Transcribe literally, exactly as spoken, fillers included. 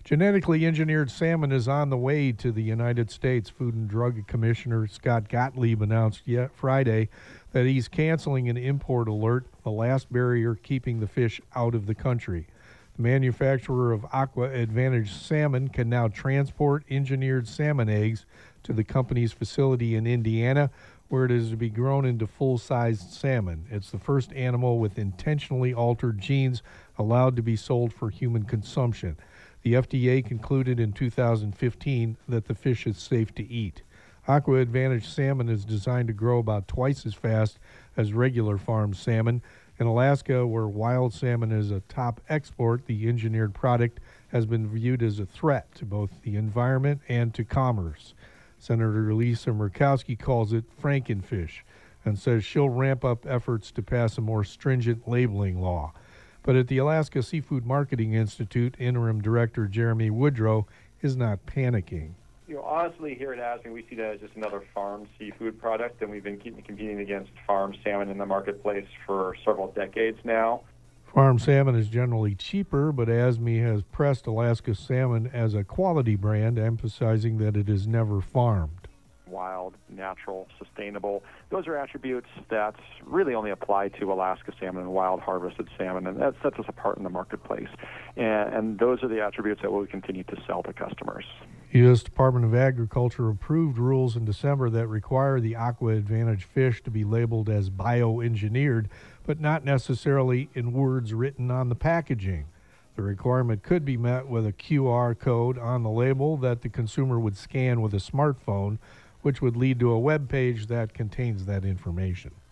Genetically engineered salmon is on the way to the United States. Food and Drug Commissioner Scott Gottlieb announced yet Friday that he's canceling an import alert, the last barrier keeping the fish out of the country. The manufacturer of Aqua Advantage Salmon can now transport engineered salmon eggs to the company's facility in Indiana, where it is to be grown into full-sized salmon. It's the first animal with intentionally altered genes allowed to be sold for human consumption. The F D A concluded in two thousand fifteen that the fish is safe to eat. Aqua Advantage salmon is designed to grow about twice as fast as regular farmed salmon. In Alaska, where wild salmon is a top export, the engineered product has been viewed as a threat to both the environment and to commerce. Senator Lisa Murkowski calls it Frankenfish and says she'll ramp up efforts to pass a more stringent labeling law. But at the Alaska Seafood Marketing Institute, interim director Jeremy Woodrow is not panicking. You know, honestly, here at Aspen, we see that as just another farm seafood product, and we've been keeping competing against farm salmon in the marketplace for several decades now. Farm salmon is generally cheaper, but A S M E has pressed Alaska salmon as a quality brand, emphasizing that it is never farmed. Wild, natural, sustainable. Those are attributes that really only apply to Alaska salmon and wild harvested salmon, and that sets us apart in the marketplace. And, and those are the attributes that we'll continue to sell to customers. U S Department of Agriculture approved rules in December that require the Aqua Advantage fish to be labeled as bioengineered, but not necessarily in words written on the packaging. The requirement could be met with a Q R code on the label that the consumer would scan with a smartphone, which would lead to a web page that contains that information.